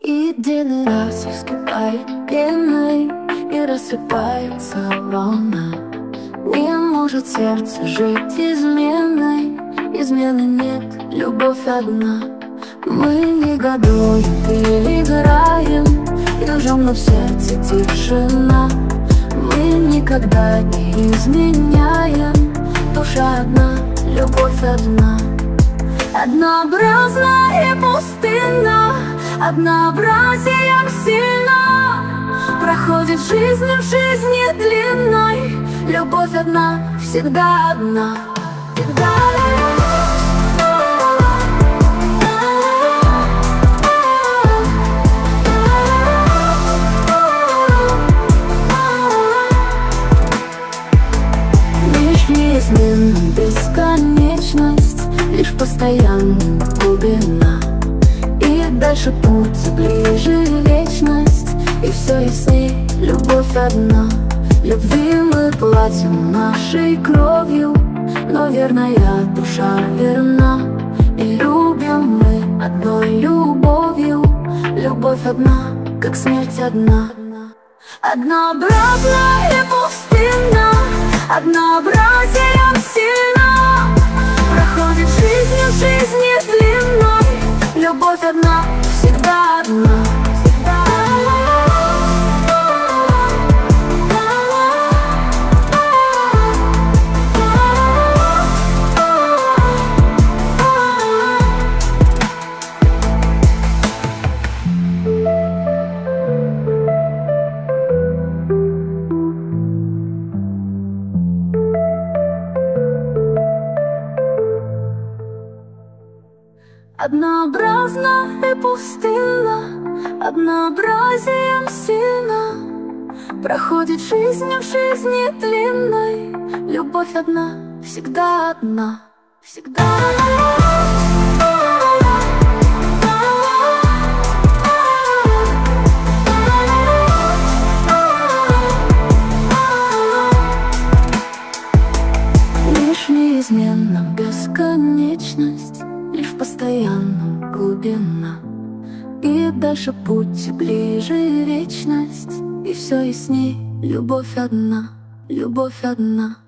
И день раз вскипает пеной и рассыпается волна. Не может сердце жить изменой, измены нет, любовь одна. Мы негодуем, переиграем, дружим, но в сердце тишина. Мы никогда не изменяем, душа одна, любовь одна. Однообразна и пустынна, однообразием сильна. Проходит жизнь в жизни длинной, любовь одна, всегда одна, всегда одна. Лишь неизменна бесконечность, лишь постоянная глубина. И дальше путь ближе вечность, и все ясней, любовь одна. Любви мы платим нашей кровью, но верная душа верна. И любим мы одной любовью, любовь одна, как смерть одна. Однообразна и пустынна, однообразием сильна. Проходит жизнь в жизни длинной, любовь одна, всегда одна, всегда однообразна и пустынна, однообразием сильна. Проходит жизнь в жизни длинной, любовь одна, всегда одна, всегда одна. Лишь неизменна бесконечность, лишь в постоянном глубина. И дальше путь ближе вечность, и все ясней, любовь одна, любовь одна.